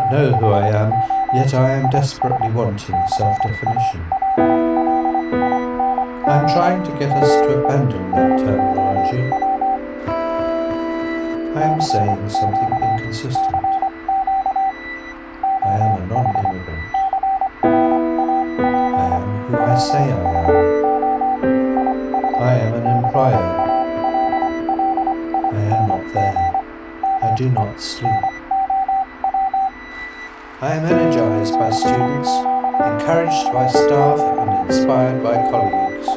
know who I am, yet I am desperately wanting self-definition. I am trying to get us to abandon that terminology. I am saying something inconsistent. I am a non-immigrant. I am who I say I am. I am an employer. I am not there. I do not sleep. I am energized by students, encouraged by staff and inspired by colleagues.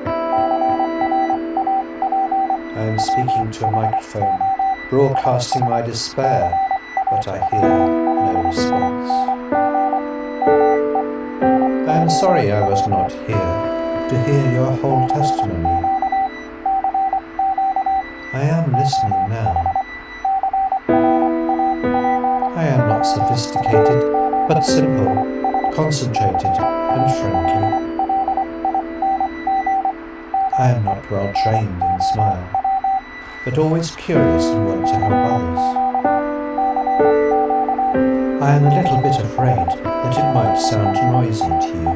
I am speaking to a microphone, broadcasting my despair, but I hear no response. I am sorry I was not here to hear your whole testimony. I am listening now. I am not sophisticated, but simple, concentrated and friendly. I am not well trained in smile, but always curious and want to help others. I am a little bit afraid that it might sound noisy to you.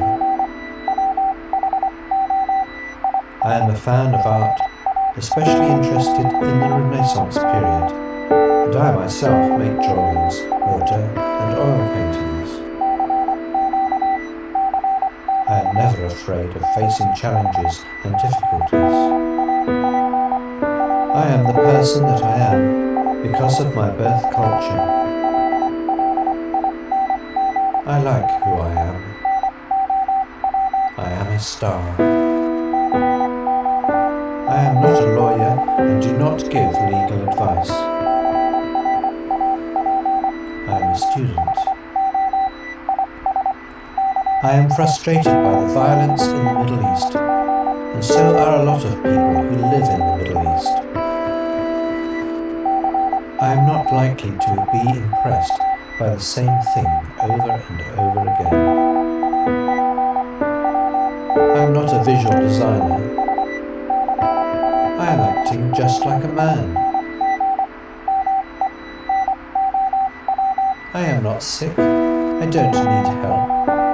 I am a fan of art, especially interested in the Renaissance period, and I myself make drawings, water and oil paintings. I am never afraid of facing challenges and difficulties. I am the person that I am because of my birth culture. I like who I am. I am a star. I am not a lawyer and do not give legal advice. I am a student. I am frustrated by the violence in the Middle East, and so are a lot of people who live in the Middle East. I am not likely to be impressed by the same thing over and over again. I am not a visual designer. I am acting just like a man. I am not sick. I don't need help.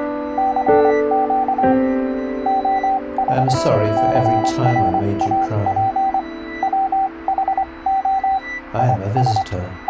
I am sorry for every time I made you cry. I am a visitor.